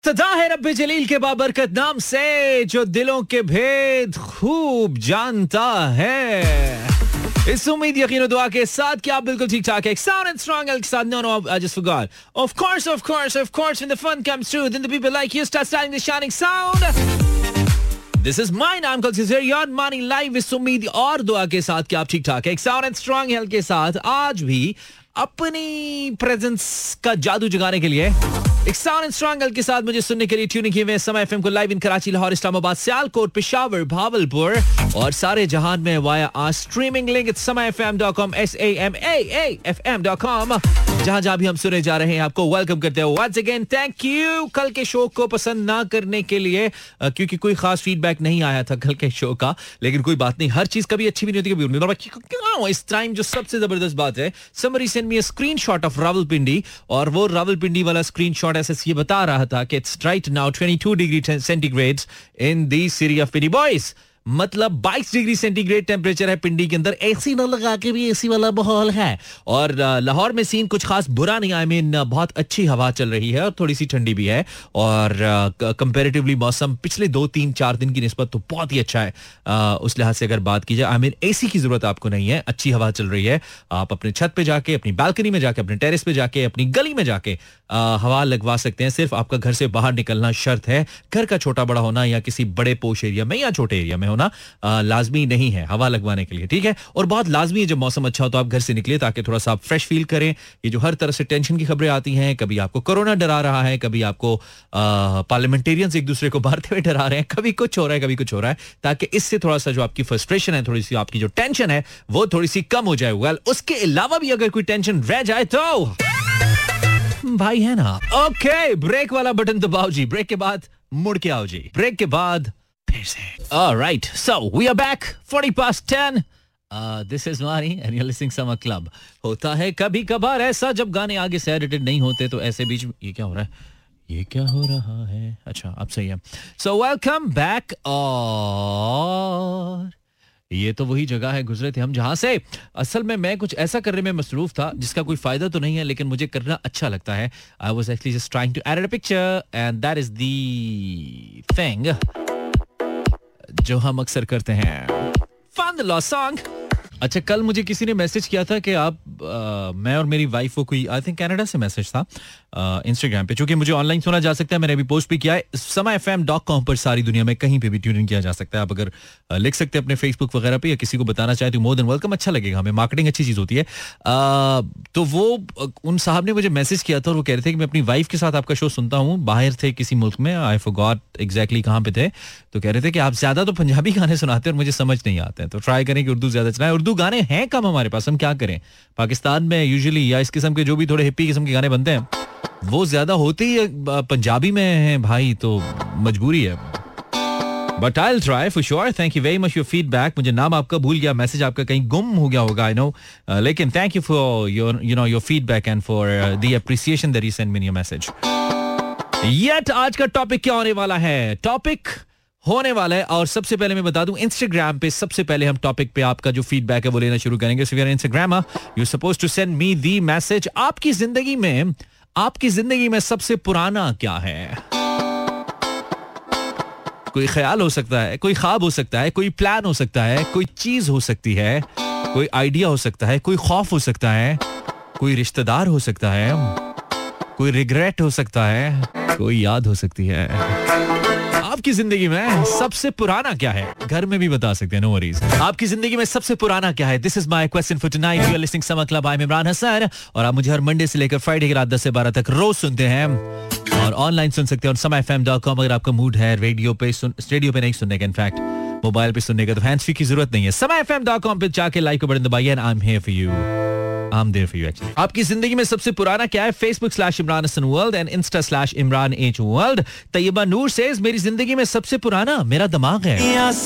सदा है रब्बे जलील के बाबरकत नाम से जो दिलों के भेद खूब जानता है। इस उम्मीद यकीन और दुआ के साथ कि आप बिल्कुल ठीक ठाक है। Sound and strong के साथ no I just forgot. Of course when the fun comes through then the people like you start starting the shining sound. This is mine. I'm called Cesar Yard Money Live इस उम्मीद और दुआ के साथ कि आप ठीक ठाक है। Sound and strong हेल्थ के साथ आज भी अपनी प्रेजेंस का जादू जगाने के लिए एक साउंड एंड स्ट्रॉन्ग के साथ मुझे सुनने के लिए ट्यूनिंग किए हुए समय एफएम को लाइव इन कराची, लाहौर, इस्लामाबाद, सियालकोट, पेशावर, भावलपुर और सारे जहान में वाया आज स्ट्रीमिंग लिंक samafm.com samafm.com जहां भी हम सुने जा रहे हैं आपको वेलकम करते हैं वंस अगेन। थैंक यू कल के शो को पसंद ना करने के लिए क्योंकि कोई खास फीडबैक नहीं आया था कल के शो का, लेकिन कोई बात नहीं, हर चीज कभी अच्छी भी नहीं होती कभी। इस टाइम जो सबसे जबरदस्त बात है, summary send me a screenshot of Rawalpindi और वो रावलपिंडी वाला स्क्रीनशॉट ऐसे ये बता रहा था कि it's right now 22 degree centigrade in the city of Pindi boys, मतलब 22 डिग्री सेंटीग्रेड टेम्परेचर है पिंडी के अंदर। एसी न लगा के भी एसी वाला माहौल है और लाहौर में सीन कुछ खास बुरा नहीं, आई मीन बहुत अच्छी हवा चल रही है और थोड़ी सी ठंडी भी है और कंपैरेटिवली मौसम पिछले 2-3-4 दिन की निस्बत तो बहुत ही अच्छा है। उस लिहाज से अगर बात की जाए, आई मीन एसी की जरूरत आपको नहीं है, अच्छी हवा चल रही है। आप अपने छत पे जाके, अपनी बालकनी में जाके, अपने टेरेस पे जाके, अपनी गली में जाके हवा लगवा सकते हैं। सिर्फ आपका घर से बाहर निकलना शर्त है। घर का छोटा बड़ा होना या किसी बड़े पोश एरिया में या छोटे एरिया में होना लाजमी नहीं है हवा लगवाने के लिए, ठीक है। और बहुत लाजमी है जब मौसम अच्छा हो तो आप घर से निकले ताकि थोड़ा सा आप फ्रेश फील करें। ये जो हर तरह से टेंशन की खबरें आती हैं, कभी आपको कोरोना डरा रहा है, कभी आपको पार्लियामेंटेरियंस एक दूसरे को मारते हुए डरा रहे हैं, कभी कुछ हो रहा है कभी कुछ हो रहा है, ताकि इससे थोड़ा सा जो आपकी फ्रस्ट्रेशन है, थोड़ी सी आपकी जो टेंशन है वो थोड़ी सी कम हो जाए। वेल उसके अलावा भी अगर कोई टेंशन रह जाए तो भाई है ना, ओके ब्रेक वाला बटन दबाओ जी, ब्रेक के बाद मुड़ के आओ जी, ब्रेक के बाद फिर से। Alright, so we are back 10:40. This is Mani and you're listening Summer Club. होता है कभी कभार ऐसा जब गाने आगे से एडिटेड नहीं होते तो ऐसे बीच में ये क्या हो रहा है, ये क्या हो रहा है, अच्छा अब सही है। So welcome back और ये तो वही जगह है गुजरे थे हम जहां से असल में मैं कुछ ऐसा करने में मसरूफ था जिसका कोई फायदा तो नहीं है लेकिन मुझे करना अच्छा लगता है। I was actually just trying to edit a picture and that is the thing जो हम अक्सर करते हैं। Found the lost song. अच्छा कल मुझे किसी ने मैसेज किया था कि आप मैं और मेरी वाइफ को कोई आई थिंक कनाडा से मैसेज था इंस्टाग्राम पे, चूंकि मुझे ऑनलाइन सुना जा सकता है, मैंने अभी पोस्ट भी किया है। samafm.com पर सारी दुनिया में कहीं पे भी ट्यून इन किया जा सकता है। आप अगर लिख सकते हैं अपने फेसबुक वगैरह पे या किसी को बताना चाहे तो मोर देन वेलकम, अच्छा लगेगा हमें, मार्केटिंग अच्छी चीज होती है। तो वो उन साहब ने मुझे मैसेज किया था और वो कह रहे थे कि मैं अपनी वाइफ के साथ आपका शो सुनता हूँ, बाहर थे किसी मुल्क में, आई फॉरगॉट एग्जैक्टली कहाँ पे थे, तो कह रहे थे कि आप ज्यादा तो पंजाबी गाने सुनाते हैं और मुझे समझ नहीं आते हैं, तो ट्राई करें कि उर्दू ज्यादा चलाएं। उर्दू गाने हैं कम हमारे पास, हम क्या करें, पाकिस्तान में यूजुअली या इस किस्म के जो भी थोड़े हिप्पी किस्म के गाने बनते हैं वो ज्यादा होते ही पंजाबी में हैं भाई, तो मजबूरी है। But I will try for sure. Thank you very much your feedback. मुझे नाम आपका भूल गया, मैसेज आपका कहीं गुम हो गया होगा, आई नो, लेकिन thank you for your feedback and for the appreciation that you send me your message. Yet आज का टॉपिक क्या होने वाला है, टॉपिक होने वाला है, और सबसे पहले मैं बता दूं इंस्टाग्राम पे सबसे पहले हम टॉपिक पे आपका जो फीडबैक है वो लेना शुरू करेंगे। So Instagram you suppose to send me the message. आपकी जिंदगी में सबसे पुराना क्या है? कोई ख्याल हो सकता है, कोई ख्वाब हो सकता है, कोई प्लान हो सकता है, कोई चीज हो सकती है, कोई आइडिया हो सकता है, कोई खौफ हो सकता है, कोई रिश्तेदार हो सकता है, कोई रिग्रेट हो सकता है, कोई याद हो सकती है। आपकी जिंदगी में सबसे पुराना क्या है? घर में भी बता सकते हैं, नो वरीज। आपकी जिंदगी में सबसे पुराना क्या है? This is my question for tonight. You are listening summer club, I am Imran Hasan और आप मुझे हर मंडे से लेकर फ्राइडे की रात 10 से 12 तक रोज सुनते हैं और ऑनलाइन सुन सकते हैं on samafm.com। अगर आपका मूड है रेडियो पे नहीं सुनने का, इनफैक्ट मोबाइल पे सुनने का, तो हैंड्स फ्री की जरूरत नहीं है। samafm.com पे जाके लाइक का बटन दबाइए and I am here for you. I'm there for you actually. आपकी जिंदगी में सबसे पुराना क्या है? Facebook/Imran Hassan World and Insta/Imran H World. Taiba Noor says मेरी जिंदगी में सबसे पुराना मेरा दिमाग है।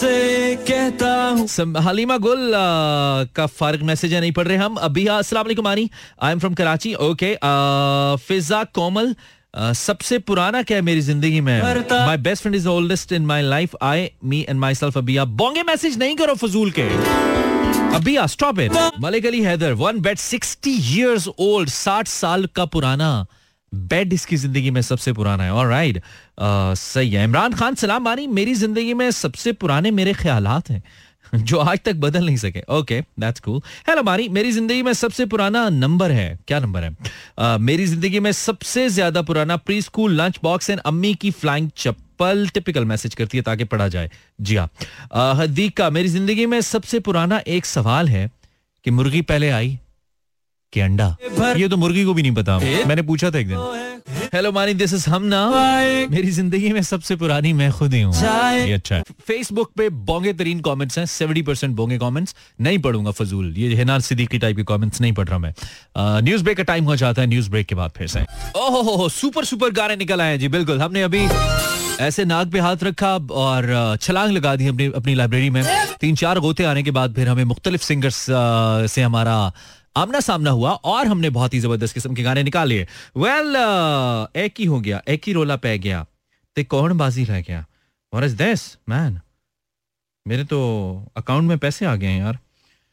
हलीमा गुल का फर्क मैसेज है, नहीं पढ़ रहे हम अभी। अस्सलाम वालेकुम आनी, I am from Karachi. Okay Fiza Komal सबसे पुराना क्या है मेरी जिंदगी में? My best friend is oldest in my life, I me and myself. अभी आप बोंगे मैसेज नहीं करो फजूल के, अभी stop it. Malik Ali Haider, one bet 60 years old, 60 साल का पुराना बेड इसकी जिंदगी में सबसे पुराना है. ऑलराइट, सही है. इमरान खान, सलाम मानी, मेरी जिंदगी में सबसे पुराने मेरे ख्यालात हैं जो आज तक बदल नहीं सके. Okay, that's cool. हेलो मारी, मेरी जिंदगी में सबसे पुराना नंबर है. क्या नंबर है? मेरी जिंदगी में सबसे ज्यादा पुराना pre school lunch box and अम्मी की फ्लाइंग चप्पल. टिपिकल मैसेज करती है ताकि पढ़ा जाए. जी हाँ. हदीका, मेरी जिंदगी में सबसे पुराना एक सवाल है कि मुर्गी पहले आई कि अंडा. ये तो मुर्गी को भी नहीं पता, मैंने पूछा था एक दिन. हेलो मानी, दिस इज हमना, मेरी जिंदगी में सबसे पुरानी मैं खुद ही हूँ. ये अच्छा है. फेसबुक पे बोंगे तरीन कमेंट्स हैं, 70% बोंगे कमेंट्स. नहीं पढ़ूंगा फजूल, ये हिना सिद्दीकी टाइप के कमेंट्स नहीं पढ़ रहा मैं. न्यूज ब्रेक का टाइम हो जाता है. न्यूज ब्रेक के बाद फिर से ओहो सुपर गाने निकल आए हैं. जी बिल्कुल, हमने अभी ऐसे नाक पे हाथ रखा और छलांग लगा दी अपनी लाइब्रेरी में. 3-4 गोते आने के बाद फिर हमें मुख्तलिफ सिंगर्स से हमारा आमना सामना हुआ और हमने बहुत ही जबरदस्त किस्म के गाने निकाल लिए. वेल, एक ही हो गया, एक ही रोला पै गया, ते कौन बाजी रह गया. What is this man? मेरे तो अकाउंट में पैसे आ गए हैं यार.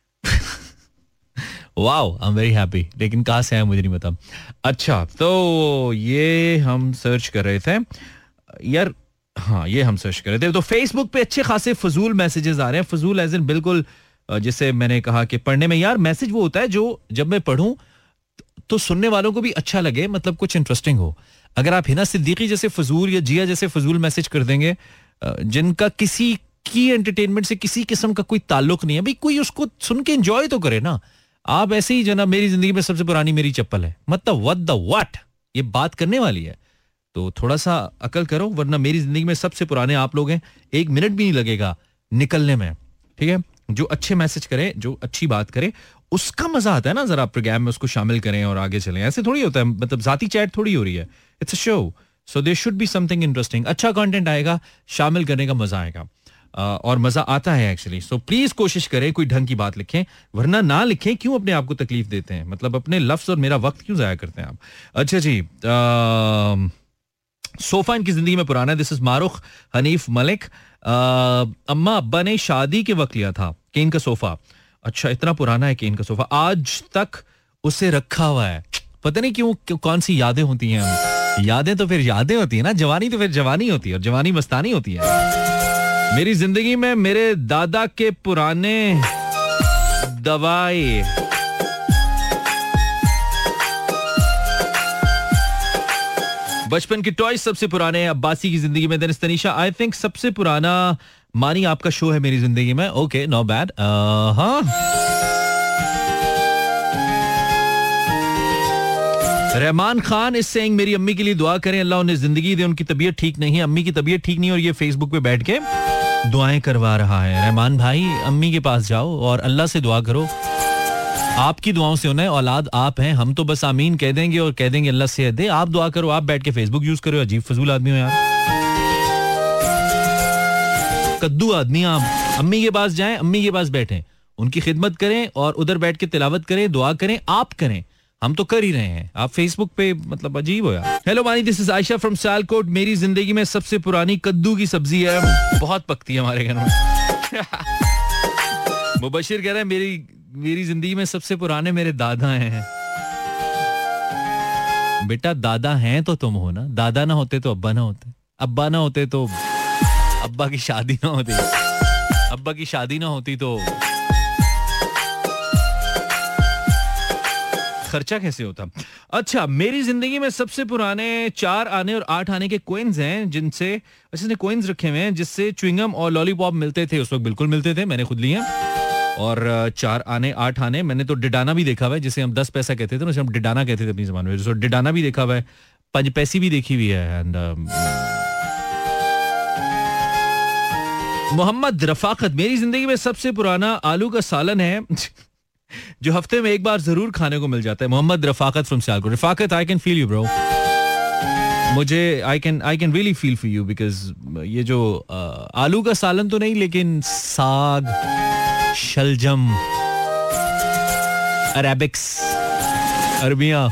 Wow, I am very happy. लेकिन कहाँ से आया मुझे नहीं पता. अच्छा, तो ये हम सर्च कर रहे थे यार. हाँ, ये हम सर्च कर रहे थे. तो फेसबुक पे अच्छे खासे फजूल मैसेजेस आ रहे हैं. फजूल एज इन बिल्कुल, जिसे मैंने कहा कि पढ़ने में यार मैसेज वो होता है जो जब मैं पढ़ूं तो सुनने वालों को भी अच्छा लगे, मतलब कुछ इंटरेस्टिंग हो. अगर आप हिना सिद्दीकी जैसे फजूल या जिया जैसे फजूल मैसेज कर देंगे जिनका किसी की एंटरटेनमेंट से किसी किस्म का कोई ताल्लुक नहीं है, भाई कोई उसको सुन के एंजॉय तो करे ना. आप ऐसे ही जना मेरी जिंदगी में सबसे पुरानी मेरी चप्पल है, मतलब व्हाट द व्हाट, ये बात करने वाली है. तो थोड़ा सा अकल करो, वरना मेरी जिंदगी में सबसे पुराने आप लोग हैं. 1 मिनट भी नहीं लगेगा निकलने में. ठीक है, जो अच्छे मैसेज करे, जो अच्छी बात करे, उसका मजा आता है ना. जरा प्रोग्राम में उसको शामिल करें और आगे चलें. ऐसे थोड़ी होता है, मतलब जाती चैट थोड़ी हो रही है. It's a show, so there should be something interesting. अच्छा कंटेंट आएगा, शामिल करने का मजा आएगा. और मजा आता है एक्चुअली. सो प्लीज कोशिश करें कोई ढंग की बात लिखें, वरना ना लिखें. क्यों अपने आप को तकलीफ देते हैं, मतलब अपने लफ्ज और मेरा वक्त क्यों जाया करते हैं आप. अच्छा जी, सोफा इनकी जिंदगी में पुराना है. This is Mahrukh Hanif Malik. अम्मा अब्बा ने शादी के वक्त लिया था केन का सोफा. अच्छा, इतना पुराना है केन का सोफा, आज तक उसे रखा हुआ है. पता नहीं क्यों कौन सी यादें होती हैं. यादें तो फिर यादें होती है ना, जवानी तो फिर जवानी होती है, और जवानी मस्तानी होती है. मेरी जिंदगी में मेरे दादा के पुराने दवाई. बचपन के टॉयज सबसे पुराने हैं अब्बासी की जिंदगी में. देन तनीशा, आई थिंक सबसे पुराना मानी आपका शो है मेरी जिंदगी में. Okay, not bad. हाँ, रहमान खान इस सेइंग मेरी अम्मी के लिए दुआ करें, अल्लाह उन्हें जिंदगी दे. उनकी तबीयत ठीक नहीं है, अम्मी की तबीयत ठीक नहीं है, और ये फेसबुक पे बैठ के दुआएं करवा रहा है. रहमान भाई, अम्मी के पास जाओ और अल्लाह से दुआ करो. आपकी दुआओं से उन्हें औलाद आप हैं, हम तो बस आमीन कह देंगे और कह देंगे अल्लाह सेहत दे. आप दुआ करो, आप बैठ के फेसबुक यूज करो. अजीब फजूल आदमी हो यार, कद्दू आदमी. आप अम्मी के पास जाएं, अम्मी के पास बैठें, उनकी खिदमत करें और उधर बैठ के तिलावत करें, दुआ करें. आप करें, हम तो कर ही रहे हैं. आप फेसबुक पे मतलब अजीब हो यार. Hello Mani, this is Ayesha from Sialkot. मेरी जिंदगी में सबसे पुरानी कद्दू की सब्जी है, बहुत पकती है हमारे घर में. मुबशिर कह रहा है मेरी जिंदगी में सबसे पुराने मेरे दादा हैं. बेटा, दादा हैं तो तुम हो ना. दादा ना होते तो अब्बा ना होते, अब्बा ना होते तो अब्बा की शादी ना होती, अब्बा की शादी ना होती तो खर्चा कैसे होता. अच्छा, मेरी जिंदगी में सबसे पुराने 4 आने और 8 आने के कॉइन्स हैं, जिनसे अच्छे कॉइन्स रखे हुए हैं जिससे च्युइंगम और लॉलीपॉप मिलते थे. उस वक्त बिल्कुल मिलते थे, मैंने खुद लिए. और 4 आने 8 आने, मैंने तो डिडाना भी देखा हुआ है, जिसे हम 10 पैसा कहते थे ना, उसे हम डिडाना कहते थे अपनी जबान में. तो डिडाना भी देखा हुआ है, 5 पैसी भी देखी हुई है. एंड मोहम्मद रफाकत, मेरी जिंदगी में सबसे पुराना आलू का सालन है जो हफ्ते में एक बार जरूर खाने को मिल जाता है. Mohammad Rafaqat from Sialkot. Rafaqat, I can feel you bro. मुझे I can really feel for you, because ये जो आलू का सालन तो नहीं, लेकिन साग, शलजम, अरेबिक्स, अरबिया,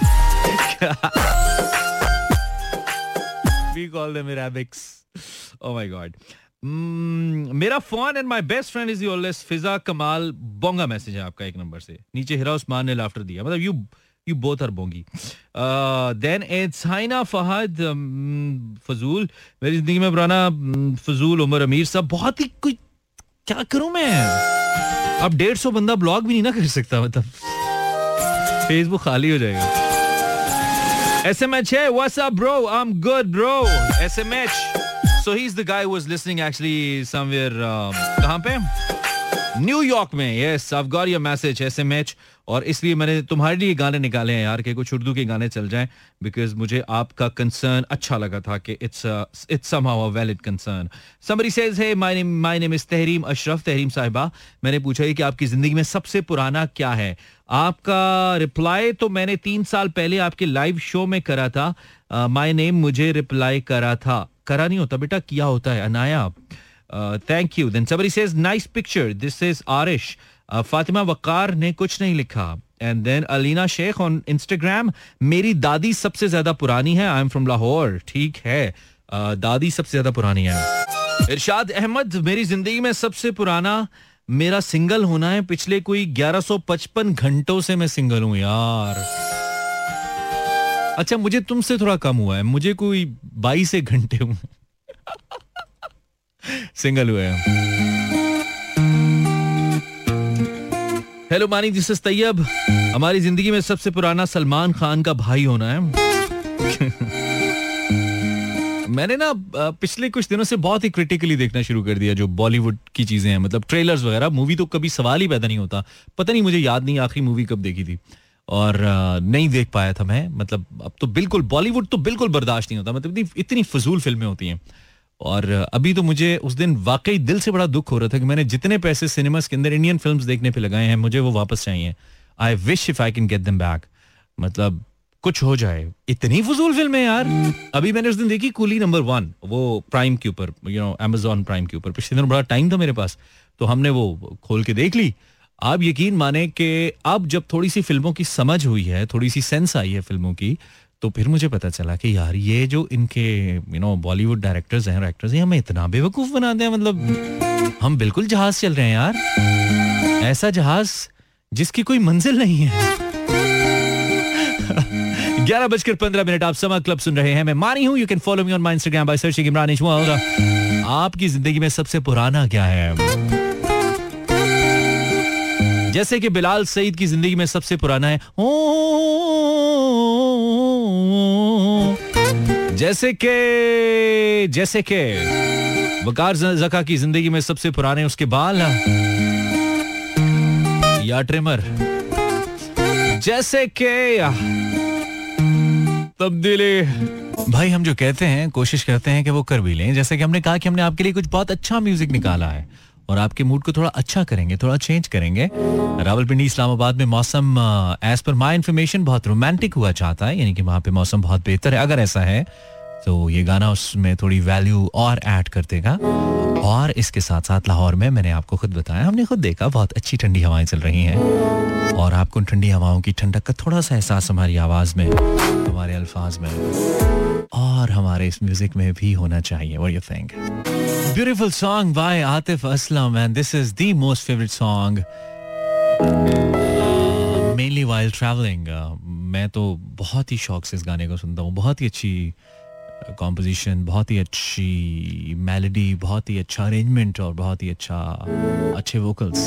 we call them Arabics. Oh my God. मेरा phone and my best friend is always Fiza Kamal. बोंगा मैसेज है आपका एक नंबर से. नीचे हिरा उस्मान ने लाफ्टर दिया, मतलब यू बोथ आर बोंगी. देन इट्स हाइना फहद फजूल, मेरी जिंदगी में पुराना फजूल उमर अमीर साहब. बहुत ही कोई क्या करूं मैं, अब 150 बंदा ब्लॉग भी नहीं ना कर सकता, मतलब फेसबुक खाली हो जाएगा. SMH, hey, what's up, bro? I'm good, bro. SMH. So he's the guy who was listening actually somewhere. कहाँ पे? न्यूयॉर्क में. Yes, I've got your message, SMH. और इसलिए मैंने तुम्हारे लिए गाने निकाले हैं यार, कि कुछ उर्दू के गाने चल जाएं, बिकॉज मुझे आपका कंसर्न अच्छा लगा था कि it's somehow a valid concern. Somebody says, hey, my name is Tahreem Ashraf. Tahreem साहिबा, मैंने पूछा है कि आपकी जिंदगी में सबसे पुराना क्या है. आपका रिप्लाई तो मैंने 3 साल पहले आपके लाइव शो में करा था. माय नेम मुझे रिप्लाई करा था. करा नहीं होता बेटा, किया होता है. Anaya, thank you. Then somebody says, nice picture. This is Arish. Fatima Waqar ने कुछ नहीं लिखा. And then Alina Sheikh on Instagram, मेरी दादी सबसे ज्यादा पुरानी है. I am from Lahore. ठीक है, दादी सबसे ज्यादा पुरानी है. इरशाद अहमद, मेरी जिंदगी में सबसे पुराना मेरा सिंगल होना है. पिछले कोई 1155 घंटों से मैं सिंगल हूं यार. अच्छा, मुझे तुमसे थोड़ा कम हुआ है, मुझे कोई 22 घंटे हुए सिंगल हुए हैं. Hello Mani, this is Tayyab. हमारी जिंदगी में सबसे पुराना सलमान खान का भाई होना है. मैंने ना पिछले कुछ दिनों से बहुत ही क्रिटिकली देखना शुरू कर दिया जो बॉलीवुड की चीजें हैं, मतलब ट्रेलर्स वगैरह. मूवी तो कभी सवाल ही पैदा नहीं होता. पता नहीं, मुझे याद नहीं आखिरी मूवी कब देखी थी, और नहीं देख पाया था मैं. मतलब अब तो बिल्कुल बॉलीवुड तो बिल्कुल बर्दाश्त नहीं होता, मतलब इतनी फजूल फिल्में होती हैं. और अभी तो मुझे उस दिन वाकई दिल से बड़ा दुख हो रहा था कि मैंने जितने पैसे सिनेमास के अंदर इंडियन फिल्म्स देखने पे लगाए हैं, मुझे वो वापस चाहिए. I wish if I can get them back. मतलब कुछ हो जाए, इतनी फजूल फिल्म है यार. अभी मैंने उस दिन देखी कूली नंबर 1, वो प्राइम के ऊपर, Amazon प्राइम के ऊपर. पिछले दिन बड़ा टाइम था मेरे पास, तो हमने वो खोल के देख ली. आप यकीन माने कि अब जब थोड़ी सी फिल्मों की समझ हुई है, थोड़ी सी सेंस आई है फिल्मों की, तो फिर मुझे पता चला कि यार ये जो इनके बॉलीवुड डायरेक्टर्स हैं, एक्टर्स हैं, हमें इतना बेवकूफ बनाते हैं. मतलब हम बिल्कुल जहाज चल रहे हैं यार, ऐसा जहाज जिसकी कोई मंजिल नहीं है. 11:15 आप समा क्लब सुन रहे हैं. मैं मानी हूं. You can follow me on my Instagram by searching Imran Izwal. आपकी जिंदगी में सबसे पुराना क्या है? जैसे कि बिलाल सईद की जिंदगी में सबसे पुराना है जैसे के वकार ज़का की जिंदगी में सबसे पुराने उसके बाल या ट्रिमर. जैसे के तब्दीली, भाई हम जो कहते हैं कोशिश करते हैं कि वो कर भी लें. जैसे कि हमने कहा कि हमने आपके लिए कुछ बहुत अच्छा म्यूजिक निकाला है और आपके मूड को थोड़ा अच्छा करेंगे, थोड़ा चेंज करेंगे. रावलपिंडी इस्लामाबाद में मौसम एज पर माई इंफॉर्मेशन बहुत रोमांटिक हुआ चाहता है, यानी कि वहां पे मौसम बहुत बेहतर है. अगर ऐसा है तो ये गाना उसमें थोड़ी वैल्यू और ऐड कर देगा. और इसके साथ साथ लाहौर में, मैंने आपको खुद बताया, हमने खुद देखा, बहुत अच्छी ठंडी हवाएं चल रही हैं. और आपको ठंडी हवाओं की ठंडक का थोड़ा सा एहसास हमारी आवाज में, हमारे अल्फाज में और हमारे इस म्यूजिक में भी होना चाहिए. What do you think? Beautiful song by Atif Aslam, and this is the most favorite song mainly while traveling. मैं तो बहुत ही शौक से इस गाने को सुनता हूँ. बहुत ही अच्छी कॉम्पोजिशन, बहुत ही अच्छी मेलोडी, बहुत ही अच्छा अरेंजमेंट और बहुत ही अच्छे वोकल्स.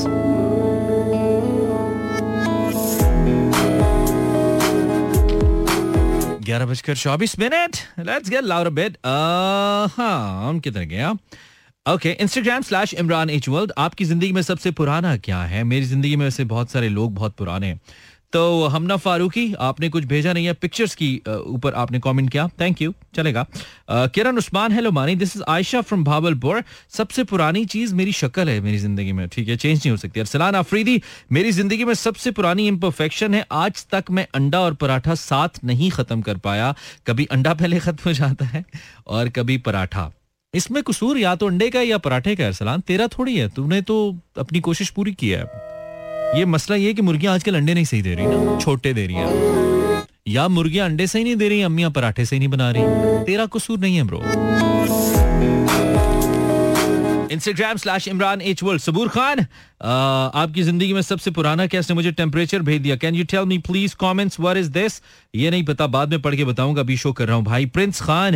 ग्यारह बजकर 24 minute. Let's get loud a bit. हाँ, हम किधर गया? Okay, Instagram/Imran H World. आपकी जिंदगी में सबसे पुराना क्या है? मेरी जिंदगी में वैसे बहुत सारे लोग बहुत पुराने हैं. तो हमना फारूकी, आपने कुछ भेजा नहीं है पिक्चर्स की ऊपर आपने कमेंट किया, थैंक यू, चलेगा. Kiran Usman, hello Mani, this is Ayesha from Bahawalpur. सबसे पुरानी चीज मेरी शक्ल है मेरी जिंदगी में. ठीक है, चेंज नहीं हो सकती. अरसलान अफरीदी, मेरी जिंदगी में सबसे पुरानी इम्परफेक्शन है, आज तक मैं अंडा और पराठा साथ नहीं खत्म कर पाया. कभी अंडा पहले खत्म हो जाता है और कभी पराठा. इसमें कसूर या तो अंडे का या पराठे का. अरसलान, तेरा थोड़ी है, तूने तो अपनी कोशिश पूरी की है. ये मसला ये है कि मुर्गियां आजकल अंडे नहीं सही दे रही ना, छोटे दे रही हैं, या मुर्गियां अंडे सही नहीं दे रही, अम्मियां पराठे सही नहीं बना रही. तेरा कसूर नहीं है ब्रो. Instagram/ImranH World. सबूर खान, आपकी जिंदगी में सबसे पुराना क्या? इसने मुझे टेम्परेचर भेज दिया. Can you tell me please comments what is this? ये नहीं पता, बाद में पढ़ के बताऊंगा, अभी शो कर रहा हूँ भाई. प्रिंस खान,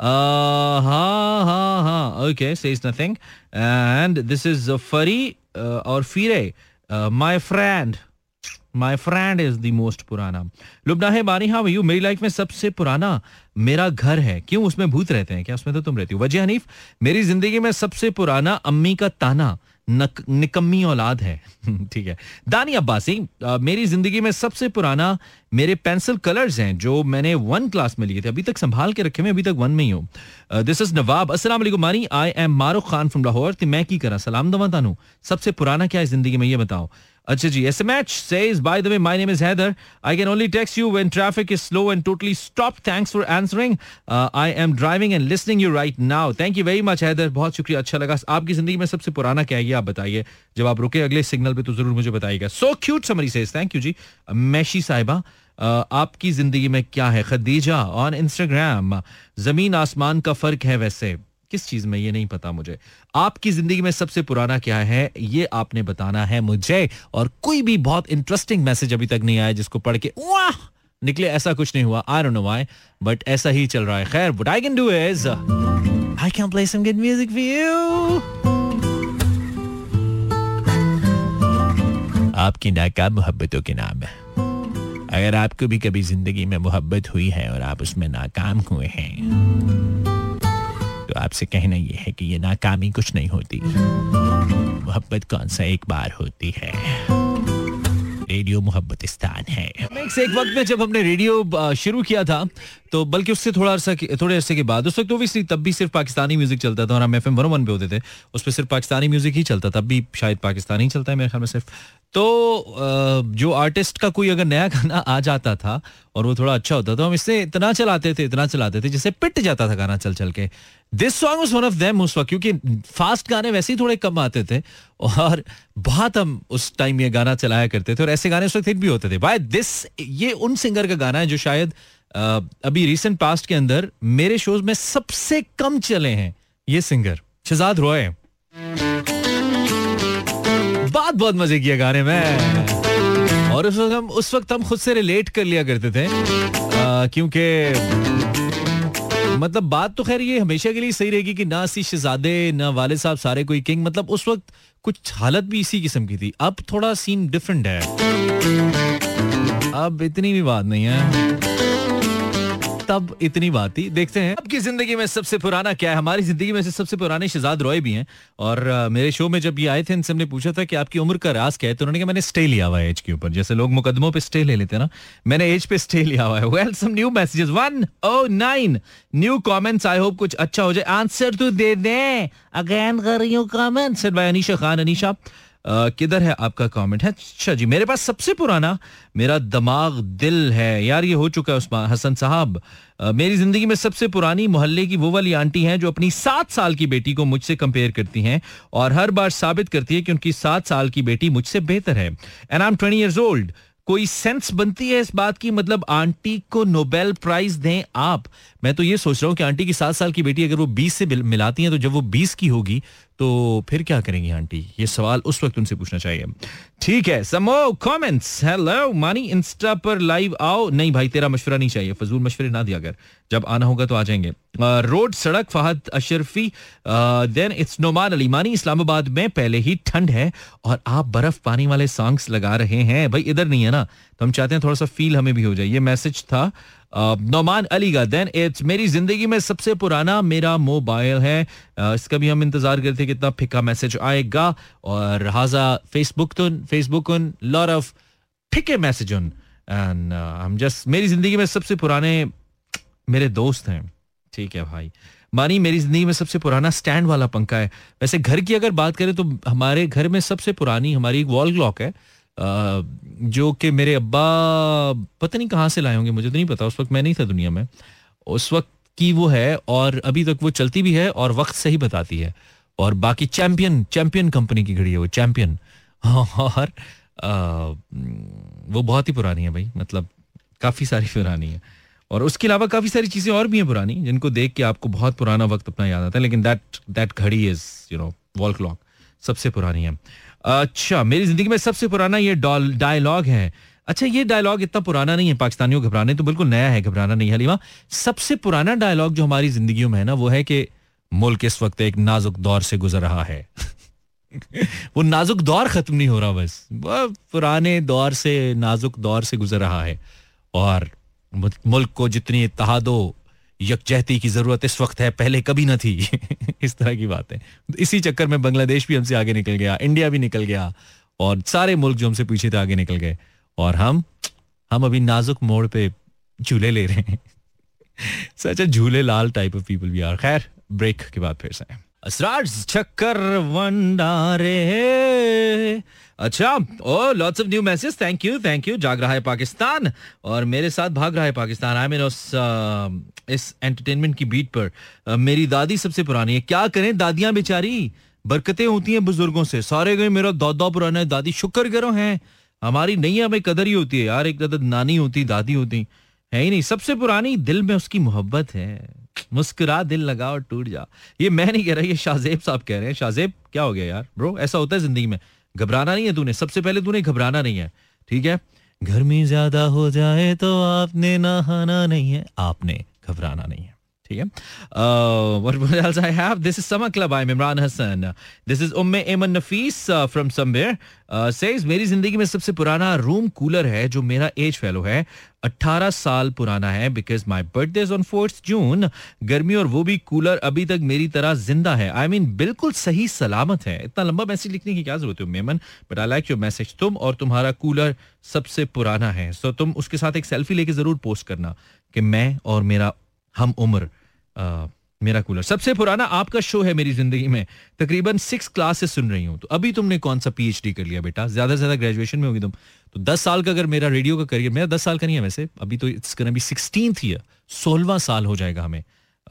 हाँ, okay, says nothing. And this is Fari और फीरे, my friend is the most पुराना. लुबना है बानी, हाउ आर यू? मेरी लाइफ में सबसे पुराना मेरा घर है. क्यों, उसमें भूत रहते हैं क्या? उसमें तो तुम रहती हो. वजह हनीफ, मेरी जिंदगी में सबसे पुराना अम्मी का ताना, निकम्मी औलाद है. ठीक है. दानी अब्बासी, मेरी जिंदगी में सबसे पुराना मेरे पेंसिल कलर्स हैं जो मैंने 1 क्लास में लिए थे, अभी तक संभाल के रखे, मैं अभी तक 1 में ही हूँ. दिस इज नवाब, अस्सलाम वालेकुम Mani, I am Mahrukh Khan from Lahore. मैं की करा सलाम दवा तानू, सबसे पुराना क्या है जिंदगी में ये बताओ. अच्छा जी. SMH says, by the way, my name is Heather. I can only text you when traffic is slow and totally stopped. Thanks for answering. I am driving and listening you right now. Thank you very much, Heather. बहुत शुक्रिया, अच्छा लगा. आपकी जिंदगी में सबसे पुराना क्या है ये आप बताइए. जब आप रुके अगले सिग्नल पे तो जरूर मुझे बताइएगा. So cute, somebody says. Thank you जी. मैशी साहिबा, आपकी जिंदगी में क्या है? खदीजा on Instagram, जमीन आसमान का फर्क है वैसे. किस चीज में ये नहीं पता मुझे. आपकी जिंदगी में सबसे पुराना क्या है ये आपने बताना है मुझे. और कोई भी बहुत इंटरेस्टिंग मैसेज अभी तक नहीं आया जिसको पढ़ के वाह निकले, ऐसा कुछ नहीं हुआ. I don't know why, but ऐसा ही चल रहा है. खैर, what I can do is I can play some good music for you. आपकी नाकाम मोहब्बतों के नाम है. अगर आपको भी कभी जिंदगी में मोहब्बत हुई है और आप उसमें नाकाम हुए हैं तो आपसे कहना यह है कि ये नाकामी कुछ नहीं होती. मोहब्बत कौन सा एक बार होती है. रेडियो मोहब्बतिस्तान है. एक वक्त में जब हमने रेडियो शुरू किया था, तो बल्कि उससे थोड़े अरसे के बाद, उस वक्त ओब्वियसली तब भी सिर्फ पाकिस्तानी म्यूजिक चलता था और हम FM 101 पे होते थे, उस पर सिर्फ पाकिस्तानी म्यूजिक ही चलता था. तब भी शायद पाकिस्तानी ही चलता है मेरे ख्याल में सिर्फ. तो जो आर्टिस्ट का कोई अगर नया गाना आ जाता था और वो थोड़ा अच्छा होता था, हम इससे इतना चलाते थे जैसे पिट जाता था गाना चल के. This song was one of them उस वक्त, क्योंकि फास्ट गाने वैसे ही थोड़े कम आते थे और बहुत हम उस टाइम ये गाना चलाया करते थे और ऐसे गाने उस वक्त हिट भी होते थे. भाई ये उन सिंगर का गाना है जो शायद अभी रिसेंट पास्ट के अंदर मेरे शोज में सबसे कम चले हैं. ये सिंगर शहजाद रॉय. बहुत मजे किया गाने में और उस वक्त हम खुद से रिलेट कर लिया करते थे, क्योंकि मतलब बात तो खैर ये हमेशा के लिए सही रहेगी कि ना सी शहजादे ना वाले साहब सारे कोई किंग. मतलब उस वक्त कुछ हालत भी इसी किस्म की थी. अब थोड़ा सीन डिफरेंट है, अब इतनी भी बात नहीं है, तब इतनी बात थी. देखते हैं आपकी जिंदगी में सबसे पुराना क्या है. हमारी जिंदगी में से सबसे पुराने शहजाद रॉय भी हैं और मेरे शो में जब ये आए थे इनसे हमने पूछा था कि आपकी उम्र का राज क्या है, तो उन्होंने कहा मैंने स्टे लिया हुआ है एज के ऊपर. जैसे लोग मुकदमों पे स्टे ले लेते हैं ना, मैंने एज पे स्टे लिया हुआ है. Well, some new messages, 109 new comments. I hope कुछ अच्छा हो जाए. आंसर तो दे दें. अगेन कर रही हूँ comment said by Anisha Khan. Anisha, किधर है आपका कमेंट है? अच्छा जी, मेरे पास सबसे पुराना मेरा दिमाग दिल है. यार ये हो चुका है उस्मान हसन साहब. मेरी जिंदगी में सबसे पुरानी मोहल्ले की वो वाली आंटी हैं जो अपनी 7 साल की बेटी को मुझसे कंपेयर करती हैं और हर बार साबित करती है कि उनकी 7 साल की बेटी मुझसे बेहतर है. And I am 20 years old. कोई सेंस बनती है इस बात की, मतलब आंटी को नोबेल प्राइज दें आप. मैं तो ये सोच रहा हूँ कि आंटी की 7 साल की बेटी अगर वो 20 से मिलाती हैं तो जब वो 20 की होगी तो फिर क्या करेंगी आंटी? ये सवाल उस वक्त उनसे पूछना चाहिए. ठीक है, some more comments. Hello Mani, insta पर लाइव आओ. नहीं भाई, तेरा मशवरा नहीं चाहिए, फजूल मशवरे ना दिया कर. जब आना होगा तो आ जाएंगे. रोड सड़क फहद अशरफी. Then it's Noman Ali. मानी, इस्लामाबाद में पहले ही ठंड है और आप बर्फ पानी वाले सॉन्ग्स लगा रहे हैं. भाई इधर नहीं है ना, तो हम चाहते हैं थोड़ा सा फील हमें भी हो जाए. ये मैसेज था नोमान अली का. देन इट्स मेरी जिंदगी में सबसे पुराना मेरा मोबाइल है. इसका भी हम इंतजार करते कितना फिका मैसेज आएगा. और हाजा फेसबुक उन लॉट ऑफ फिके मैसेज उन एंड हम जस्ट मेरी जिंदगी में सबसे पुराने मेरे दोस्त हैं. ठीक है भाई. मानी, मेरी जिंदगी में सबसे पुराना स्टैंड वाला पंखा है. वैसे घर की अगर बात करें तो हमारे घर में सबसे पुरानी हमारी एक वॉल क्लॉक है जो कि मेरे अब्बा पता नहीं कहाँ से लाए होंगे, मुझे तो नहीं पता, उस वक्त मैं नहीं था दुनिया में. उस वक्त की वो है और अभी तक वो चलती भी है और वक्त सही बताती है. और बाकी चैंपियन कंपनी की घड़ी है वो, चैंपियन. और वो बहुत ही पुरानी है भाई, मतलब काफ़ी सारी पुरानी है. और उसके अलावा काफ़ी सारी चीज़ें और भी हैं पुरानी जिनको देख के आपको बहुत पुराना वक्त अपना याद आता है. लेकिन दैट घड़ी इज़ वॉल क्लॉक सबसे पुरानी है. अच्छा, मेरी जिंदगी में सबसे पुराना ये डायलॉग है. अच्छा, ये डायलॉग इतना पुराना नहीं है. पाकिस्तानियों घबराने तो बिल्कुल नया है, घबराना नहीं है. हलीमा, सबसे पुराना डायलॉग जो हमारी जिंदगियों में है ना, वो है कि मुल्क इस वक्त एक नाजुक दौर से गुजर रहा है. वो नाजुक दौर खत्म नहीं हो रहा, बस वो पुराने दौर से, नाजुक दौर से गुजर रहा है. और मुल्क को जितनी इत्तेहादो यकजहती की जरूरत इस वक्त है, पहले कभी ना थी. इस तरह की बात है. इसी चक्कर में बांग्लादेश भी हमसे आगे निकल गया, इंडिया भी निकल गया, और सारे मुल्क जो हमसे पीछे थे आगे निकल गए. और हम अभी नाजुक मोड़ पे झूले ले रहे हैं. Such a Jhule Lal type of people we are. खैर, ब्रेक के बाद फिर से असरार चक्कर वंडारे. अच्छा, oh lots of new message. Thank you. जाग रहा है पाकिस्तान और मेरे साथ भाग रहा है पाकिस्तान. आई मीन इस एंटरटेनमेंट की बीट पर. मेरी दादी सबसे पुरानी है. क्या करें, दादियां बेचारी, बरकतें होती हैं बुजुर्गों से. सारे गए, मेरा दादा पुराना है, दादी शुक्र करो हैं. हमारी नहीं है, हमें कदर ही होती है यार. एक नानी होती, दादी होती है ही नहीं. सबसे पुरानी, दिल में उसकी मोहब्बत है. मुस्कुरा दिल लगा और टूट जा. ये मैं नहीं कह रहा, ये शाहजेब साहब कह रहे हैं. शाहजेब, क्या हो गया यार ब्रो? ऐसा होता है जिंदगी में. घबराना नहीं है तूने, सबसे पहले तूने घबराना नहीं है, ठीक है? गर्मी ज्यादा हो जाए तो आपने नहाना नहीं है, आपने घबराना नहीं है, ठीक है? What else I have? This is Summer Club. I'm Imran Hassan. This is Umme Eman Nafis from somewhere. Says मेरी जिंदगी में सबसे पुराना रूम कूलर है जो मेरा एज फेलो है. 18 साल पुराना है. Because my birthday is on 4th June. गर्मी और वो भी कूलर अभी तक मेरी तरह जिंदा है. I mean बिल्कुल सही सलामत है. इतना लंबा मैसेज लिखने की क्या जरूरत है Memon? But I like your message. तुम और तुम्हारा कूलर सबसे पुराना है. So तुम उसके साथ एक सेल्फी लेके जरूर पोस्ट करना कि मैं और मेरा हम उम्र मेरा कूलर सबसे पुराना. आपका शो है मेरी जिंदगी में, तकरीबन 6 क्लास से सुन रही हूँ. तो अभी तुमने कौन सा पीएचडी कर लिया बेटा? ज्यादा से ज्यादा ग्रेजुएशन में होगी तुम. तो 10 साल का अगर मेरा रेडियो का करियर, मेरा 10 साल का नहीं है वैसे, अभी तो it's gonna be 16th year, 16वां साल हो जाएगा हमें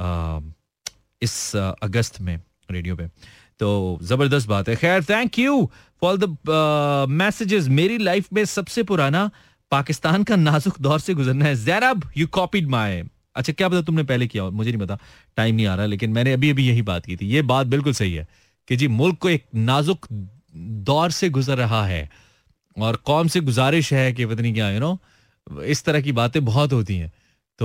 इस अगस्त में रेडियो पे. तो जबरदस्त बात है. खैर, thank you for the messages. मेरी लाइफ में सबसे पुराना पाकिस्तान का नाजुक दौर से गुजरना है. Zainab, you copied my. अच्छा, क्या पता तुमने पहले किया हो, मुझे नहीं पता, टाइम नहीं आ रहा, लेकिन मैंने अभी अभी यही बात की थी. ये बात बिल्कुल सही है कि जी मुल्क को एक नाजुक दौर से गुजर रहा है और कौम से गुजारिश है कि पता नहीं क्या, इस तरह की बातें बहुत होती हैं. तो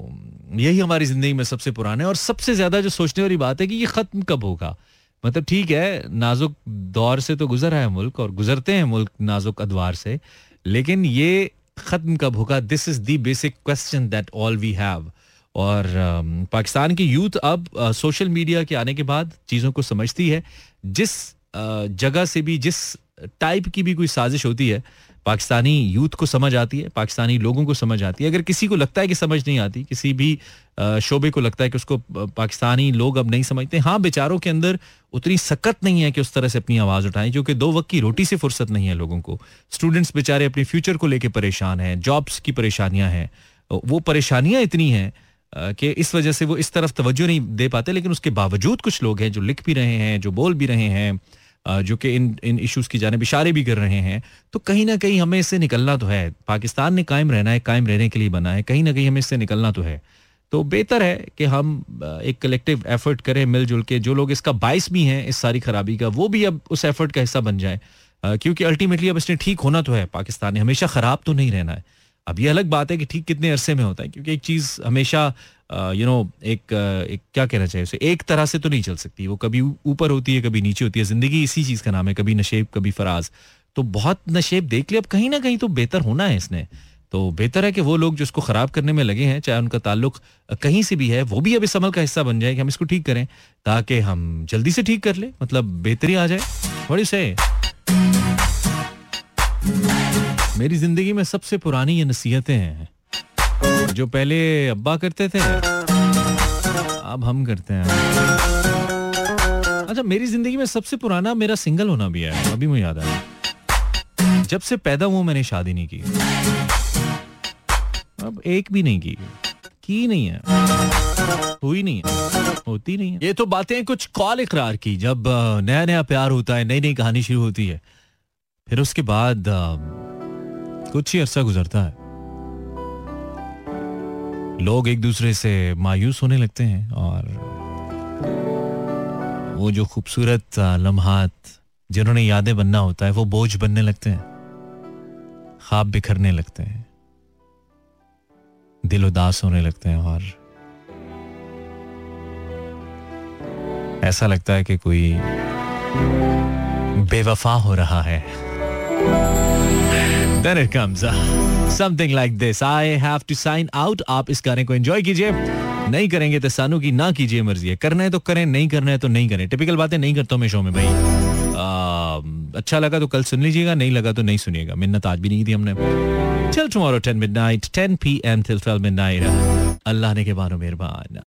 यही हमारी जिंदगी में सबसे पुराना है. और सबसे ज्यादा जो सोचने वाली बात है कि ये खत्म कब होगा. मतलब ठीक है, नाजुक दौर से तो गुजर रहा है मुल्क और गुजरते हैं मुल्क नाजुक अदवार से, लेकिन ये खत्म कब होगा? This is the basic question that all we have. और पाकिस्तान की यूथ अब सोशल मीडिया के आने के बाद चीज़ों को समझती है. जिस जगह से भी, जिस टाइप की भी कोई साजिश होती है, पाकिस्तानी यूथ को समझ आती है, पाकिस्तानी लोगों को समझ आती है. अगर किसी को लगता है कि समझ नहीं आती, किसी भी शोबे को लगता है कि उसको पाकिस्तानी लोग अब नहीं समझते, हाँ, बेचारों के अंदर उतनी सकत नहीं है कि उस तरह से अपनी आवाज़ उठाएं, क्योंकि 2 वक्त की रोटी से फुर्सत नहीं है लोगों को. स्टूडेंट्स बेचारे अपने फ्यूचर को लेके परेशान हैं, जॉब्स की परेशानियां हैं. वो परेशानियां इतनी हैं कि इस वजह से वो इस तरफ तवज्जो नहीं दे पाते. लेकिन उसके बावजूद कुछ लोग हैं जो लिख भी रहे हैं, जो बोल भी रहे हैं, जो कि इन इश्यूज की जानिब इशारे भी कर रहे हैं. तो कहीं ना कहीं हमें इससे निकलना तो है. पाकिस्तान ने कायम रहना है, कायम रहने के लिए बना है. कहीं ना कहीं हमें इससे निकलना तो है. तो बेहतर है कि हम एक कलेक्टिव एफर्ट करें मिलजुल के. जो लोग इसका बाइस भी हैं इस सारी खराबी का, वो भी अब उस एफर्ट का हिस्सा बन जाए, क्योंकि अल्टीमेटली अब इसने ठीक होना तो है. पाकिस्तान ने हमेशा खराब तो नहीं रहना है. अब ये अलग बात है कि ठीक कितने अरसे में होता है, क्योंकि एक चीज हमेशा एक क्या कहना चाहिए उसे, एक तरह से तो नहीं चल सकती. वो कभी ऊपर होती है, कभी नीचे होती है. जिंदगी इसी चीज का नाम है, कभी नशेब कभी फराज. तो बहुत नशेब देख लिया, अब कहीं ना कहीं तो बेहतर होना है इसने. तो बेहतर है कि वो लोग जो इसको खराब करने में लगे हैं, चाहे उनका ताल्लुक कहीं से भी है, वो भी अब इस अमल का हिस्सा बन जाए कि हम इसको ठीक करें, ताकि हम जल्दी से ठीक कर ले, मतलब बेहतरी आ जाए. व्हाट यू से? मेरी जिंदगी में सबसे पुरानी ये नसीहतें हैं जो पहले अब्बा करते थे, अब हम करते हैं. अच्छा, मेरी जिंदगी में सबसे पुराना मेरा सिंगल होना भी है. अभी मुझे याद आया, जब से पैदा हुआ मैंने शादी नहीं की. अब एक भी नहीं की नहीं है, हुई नहीं है, होती नहीं है. ये तो बातें कुछ कॉल इकरार की. जब नया नया प्यार होता है, नई नई कहानी शुरू होती है, फिर उसके बाद कुछ ही अरसा गुजरता है, लोग एक दूसरे से मायूस होने लगते हैं वो जो खूबसूरत लम्हात जिन्होंने यादें बनना होता है वो बोझ बनने लगते हैं, ख्वाब बिखरने लगते हैं, दिल उदास होने लगते हैं और ऐसा लगता है कि कोई बेवफा हो रहा है. Then it comes something like this. I have to sign out. आप इस गाने को एंजॉय कीजिए. नहीं करेंगे तो सानू की ना कीजिए मर्जी है. करना है तो करें, नहीं करना है तो नहीं करें. टिपिकल बातें नहीं करता हूँ मैं शो में भाई. अच्छा लगा तो कल सुन लीजिएगा, नहीं लगा तो नहीं सुनिएगा. मिन्नत आज भी नहीं दी हमने. Till tomorrow 10 midnight, 10 p.m. till 12 midnight. अल्लाह ने के बानो मेहरबान.